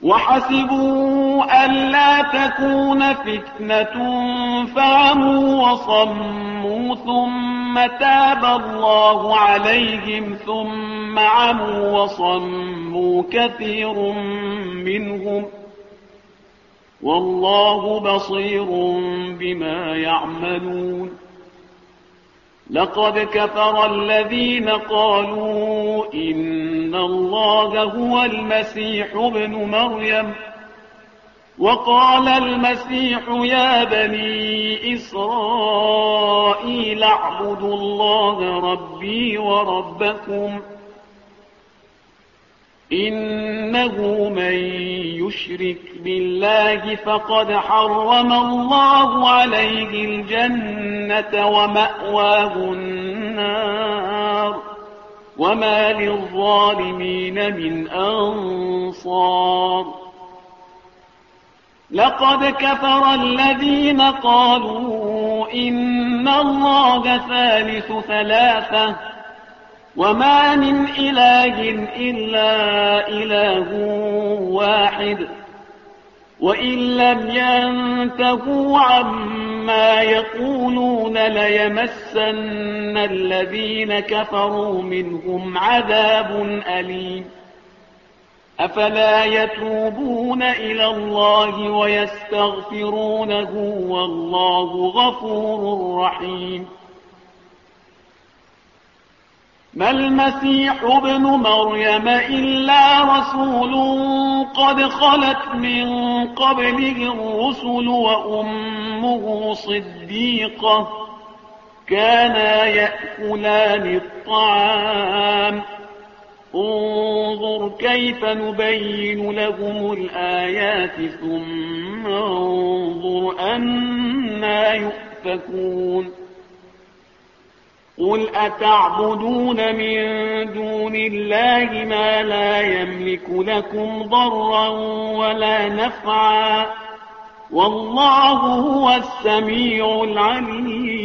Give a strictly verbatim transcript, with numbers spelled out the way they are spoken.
وحسبوا ألا تكون فتنة فعموا وصموا ثم تاب الله عليهم ثم عموا وصموا كثير منهم والله بصير بما يعملون. لقد كفر الذين قالوا إن الله هو المسيح ابن مريم وقال المسيح يا بني إسرائيل اعبدوا الله ربي وربكم إنه من يشرك بالله فقد حرم الله عليه الجنة ومأواه النار وما للظالمين من أنصار. لقد كفر الذين قالوا إن الله ثالث ثلاثة وما من إله إلا إله واحد وإن لم ينتهوا عما يقولون ليمسن الذين كفروا منهم عذاب أليم. أفلا يتوبون إلى الله ويستغفرونه والله غفور رحيم. ما المسيح ابن مريم إلا رسول قد خلت من قبله الرسل وأمه صديقة كانا يأكلان الطعام انظر كيف نبين لهم الآيات ثم انظر أنا يؤفكون. قل أتعبدون من دون الله ما لا يملك لكم ضرا ولا نفعا والله هو السميع العليم.